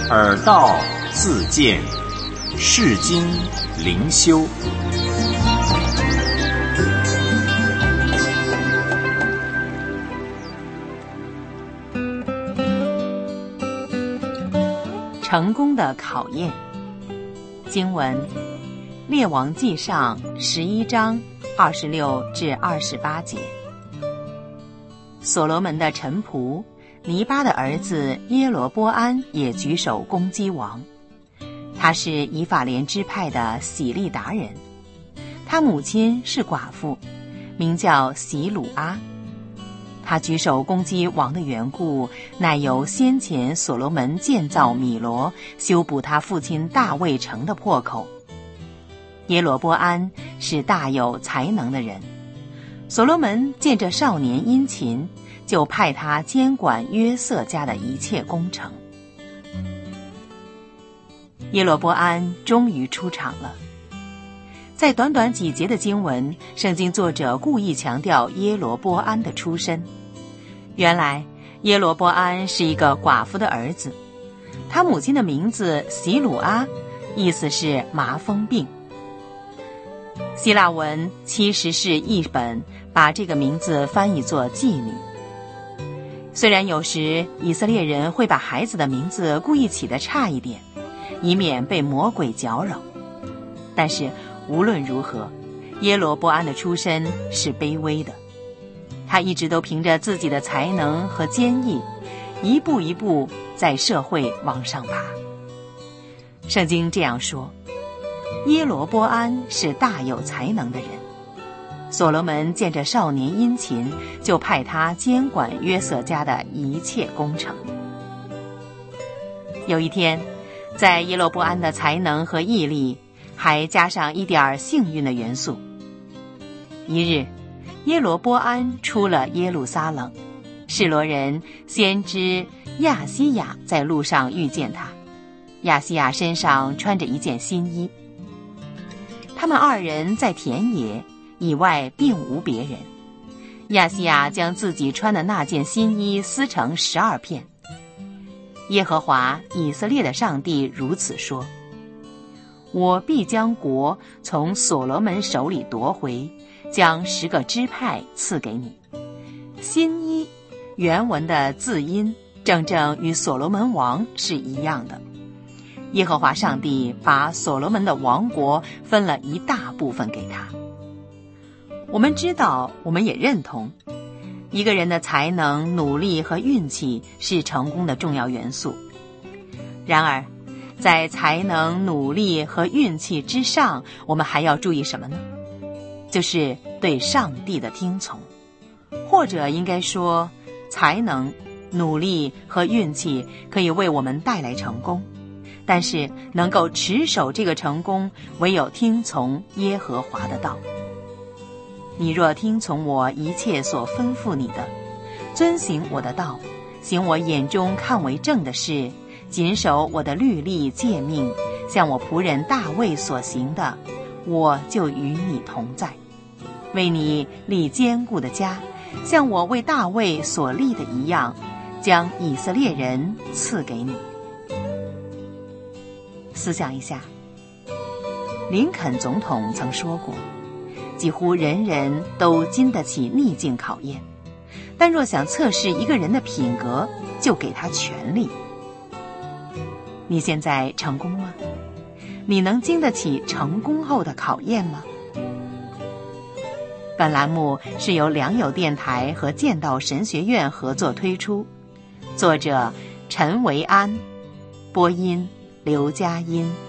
耳道自见，世经灵修。 成功的考验。经文：列王纪上11章26至28节。所罗门的臣仆尼巴的儿子耶罗波安也举手攻击王。他是以法莲支派的喜利达人，他母亲是寡妇，名叫洗鲁阿。他举手攻击王的缘故，乃由先前所罗门建造米罗，修补他父亲大卫城的破口。耶罗波安是大有才能的人，所罗门见这少年殷勤，就派他监管约瑟家的一切工程。耶罗波安终于出场了。在短短几节的经文，圣经作者故意强调耶罗波安的出身。原来耶罗波安是一个寡妇的儿子，他母亲的名字洗鲁阿，意思是麻风病。希腊文其实是译本把这个名字翻译作妓女。虽然有时以色列人会把孩子的名字故意起得差一点，以免被魔鬼搅扰，但是无论如何，耶罗波安的出身是卑微的。他一直都凭着自己的才能和坚毅，一步一步在社会往上爬。圣经这样说，耶罗波安是大有才能的人。所罗门见着少年殷勤，就派他监管约瑟家的一切工程。有一天，在耶罗波安的才能和毅力，还加上一点幸运的元素。一日，耶罗波安出了耶路撒冷，示罗人先知亚西亚在路上遇见他。亚西亚身上穿着一件新衣。他们二人在田野，以外并无别人。亚西亚将自己穿的那件新衣撕成12片。耶和华以色列的上帝如此说：我必将国从所罗门手里夺回，将10个支派赐给你。新衣原文的字音正正与所罗门王是一样的。耶和华上帝把所罗门的王国分了一大部分给他。我们知道，我们也认同，一个人的才能、努力和运气是成功的重要元素。然而，在才能、努力和运气之上，我们还要注意什么呢？就是对上帝的听从，或者应该说，才能、努力和运气可以为我们带来成功，但是能够持守这个成功，唯有听从耶和华的道。你若听从我一切所吩咐你的，遵行我的道，行我眼中看为正的事，谨守我的律例诫命，像我仆人大卫所行的，我就与你同在，为你立坚固的家，像我为大卫所立的一样，将以色列人赐给你。思想一下，林肯总统曾说过，几乎人人都经得起逆境考验，但若想测试一个人的品格，就给他权力。你现在成功吗？你能经得起成功后的考验吗？本栏目是由良友电台和剑道神学院合作推出，作者陈维安，播音刘佳音。